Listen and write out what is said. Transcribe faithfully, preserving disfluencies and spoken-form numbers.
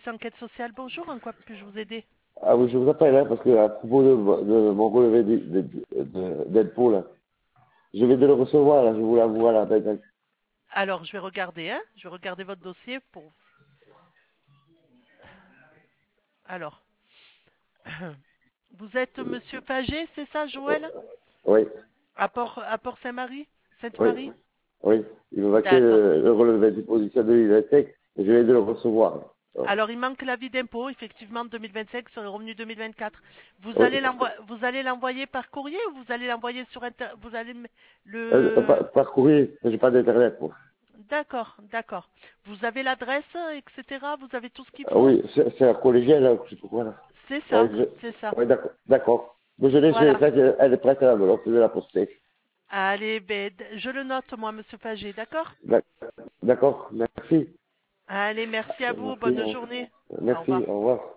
Enquête sociale, bonjour, en quoi puis-je vous aider? Ah oui, je vous appelle hein, parce que à propos de, de mon relevé de- de- de- d'impôt, là, je vais de le recevoir, là, je vous l'envoie là. ben, Alors, je vais regarder, hein, je vais regarder votre dossier pour... Alors, vous êtes Monsieur Faget, c'est ça, Joël? Oui, À Port, à Port-Saint-Marie? oui, Sainte-Marie? oui. Il me manquait D'accord. le, le relevé d'imposition de deux mille vingt-cinq et je vais de le recevoir. Là. Alors, il manque l'avis d'impôt, effectivement, deux mille vingt-cinq sur les revenus deux mille vingt-quatre. Vous Oui. allez l'envoyer, vous allez l'envoyer par courrier ou vous allez l'envoyer sur inter... Vous allez m- Euh, euh, le... par, par courrier, j'ai pas d'internet, moi. D'accord, d'accord. Vous avez l'adresse, et cetera. Vous avez tout ce qu'il Ah faut? oui, c'est c'est la collégienne, là, je sais pas quoi, là. C'est Ouais, ça, c'est ça. je... ouais d'accord, d'accord. Mais je l'ai, je l'ai Voilà. faite, elle est prête à l'enveloppe, je vais la poster. Allez, ben, d- je le note, moi, Monsieur Faget, d'accord? D'ac- D'accord, merci. Allez, merci à vous. Merci, Bonne au- journée. Au merci, revoir. au revoir.